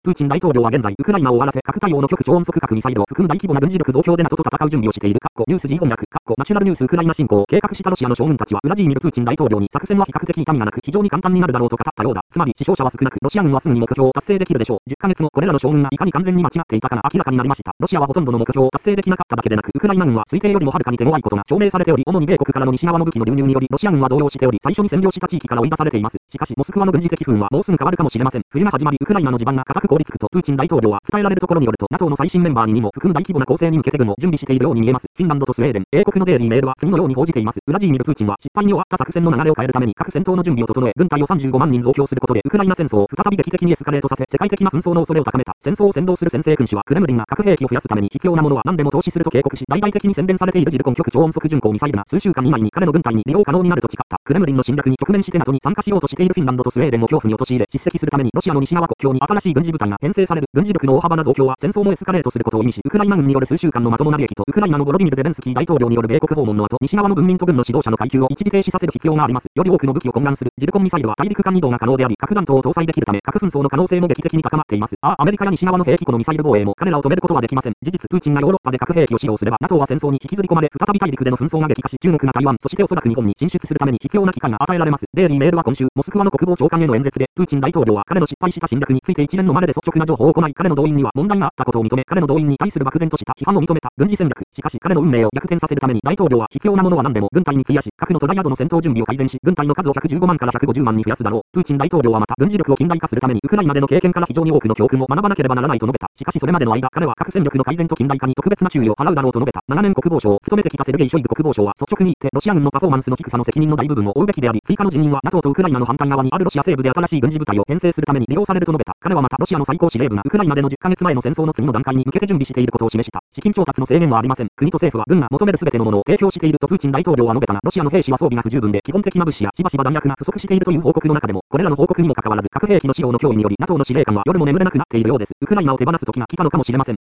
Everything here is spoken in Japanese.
プーチン大統領は現在、ウクライナを終わらせ、核対応の極超音速核ミサイルを含む大規模な軍事力増強で NATO と戦う準備をしている。ニュース G 翻訳。ナショナルニュースウクライナ侵攻を計画したロシアの将軍たちは、ウラジーミル・プーチン大統領に作戦は比較的痛みがなく、非常に簡単になるだろうと語ったようだ。つまり、死傷者は少なく、ロシア軍はすぐに目標を達成できるでしょう。10ヶ月後、これらの将軍がいかに完全に間違っていたかが明らかになりました。ロシアはほとんどの目標を達成できなかっただけでなく、ウクライナ軍は推定よりもはるかに手強いことが証明されており、主に米国からの西側の武器の流入により、ロシア軍は動揺しており、最初に占領した地域から追い出されています。しかし、モスクワの軍事的不運はもうすぐ変わるかもしれません。冬が始まり、ウクライナの地盤が固く凍りつくと、プーチン大統領は伝えられるところによると、NATO の最新メンバーにも含む大規模な攻勢に向けて軍を準備しているように見えます。フィンランドとスウェーデン、英国のデイリーメールは次のように報じています。ウラジーミル・プーチンは失敗に終わった作戦の流れを変えるために各戦闘の準備を整え、軍隊を35万人増強することで、ウクライナ戦争を再び劇的にエスカレートさせ、世界的な紛争の恐れを高めた。戦争を先導する専制君主は、クレムリンが核兵器を増やすために必要なものは何でも投資すると警告し、大々的に宣伝されているジルコン極超音速巡航ミサイルが数週間以内に彼の軍隊に利用可能になると誓った。クレムリンの侵略に直面して NATO に参加しようとしているフィンランドとスウェーデンを恐怖に陥れ、叱責するためにロシアの西側国境に新しい軍事部隊が編成される。軍事力の大幅な増強は戦争もエスカレートすることを意味し、ウクライナ軍による数週間のまともな利益と、ウクライナのボロディミル・ゼレンスキー大統領による米国訪問の後、西側の文民と軍の指導者の階級を一時停止させる必要があります。より多くの武器を混乱するジルコンミサイルは大陸間移動が可能であり、核弾頭を搭載できるため、核紛争の可能性も劇的に高まっています。アメリカや西側の兵器庫のミサイル防衛も彼らを止めることはできません。事実、プーチンがヨーロッパで核兵器を使用すれば、NATO は戦争に引きずり込まれ、再び大陸での紛争が激化し、中国が台湾、そしておそらく日本に進出するために必要な期間が与えられます。デイリーメールは今週、モスクワの国防長官への演説で、プーチン大統領は彼の失敗した侵略について一連のまでで率直な情報を行い、彼の動員には問題があったことを認め、彼の動員に対する漠然とした批判を認めた。軍事戦略。しかし彼の運命を逆転させるために大統領は必要なものは何でも軍隊に費やし、核のトライアドの戦闘準備を改善し、軍隊の数を115万から150万に増やすだろう。プーチン大統領はまた、軍事力を近代化するためにウクライナでの経験から非常に多くの教訓を学ばなければならないと述べた。しかしそれまでの間、彼は核戦力の改善と近代化に特別な注意を払うだろうと述べた。長年国防省を務めてきたセルゲイ・ショイグ国防相は率直に言って、ロシア軍のパフォーマンスの低さの責任の大部分を負うべきであり、追加の人員は NATO とウクライナの反対側にあるロシア西部で新しい軍事部隊を編成するために利用されると述べた。彼はまた、ロシアの最高司令部がウクライナでの10ヶ月前の戦争の次の段階に向けて準備していることを示した。資金調達の制限はありません。国と政府は軍が求める全てのものを提供しているとプーチン大統領は述べたが、ロシアの兵士は装備が不十分で基本的な物資やしばしば弾薬が不足しているという報告の中でも、これらの報告にもかかわらず核兵器の使用の脅威により NATO の司令官は夜も眠れなくなっているようです。ウクライナを手放す時が来たのかもしれません。